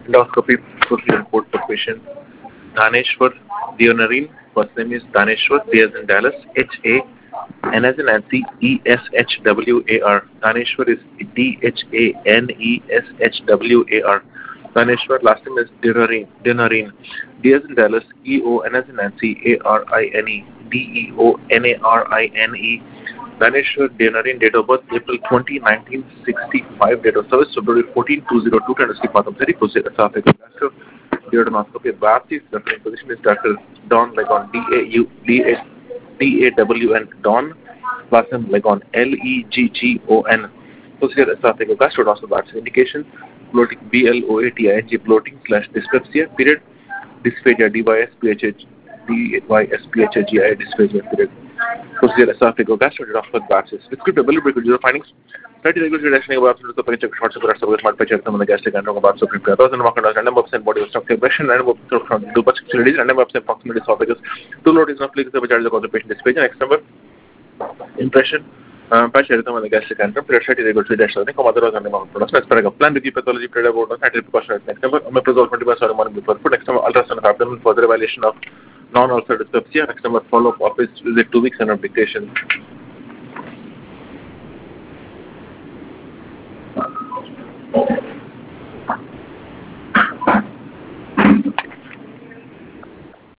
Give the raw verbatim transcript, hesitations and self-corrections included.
Endoscopy procedure report for patient Dhaneshwar Deonarine. First name is Dhaneshwar, D as in Dallas, H A N as in Nancy, E S H W A R. Dhaneshwar is D H A N E S H W A R. Dhaneshwar, last name is Deonarine, Deonarine, D as in Dallas, E O N as in Nancy, A R I N E, D E O N A R I N E. Dhaneshwar Deonarine, date of birth April twentieth, nineteen sixty-five, date of service February fourteenth, two thousand two, kind of sleep Patham City, Kusir, Esophageal Gastro, duodenoscopy, biopsy, referring physician is Doctor Don Legon, D A U, D A, D A W N, Don, last name Legon, L E G G O N, Kusir, Esophageal Gastro, also biopsy indication, bloating, B L O A T I N G, bloating slash dyspepsia, period, dysphagia, D Y S P H A G, D Y S P H A G I, dysphagia, period. Procedure esophageal gastric of gases. It's good to ability to your findings. Slightly regular direction about the picture short separate of smart picture on the gastric and about so prepare those and walk on random ups and body structure question and do but random ups and proximity esophagus. Two load is not please the charge of the patient is page. Next number impression. Um, patch everything on the gastric and slightly regular direction. I think other than the production as per a plan with the pathology predicted about the scientific precaution. Next number omeprazole twenty percent morning before food. Next number ultrasound of abdomen further evaluation of non-ulcer dyspepsia. Next number follow-up office visit two weeks and of dictation.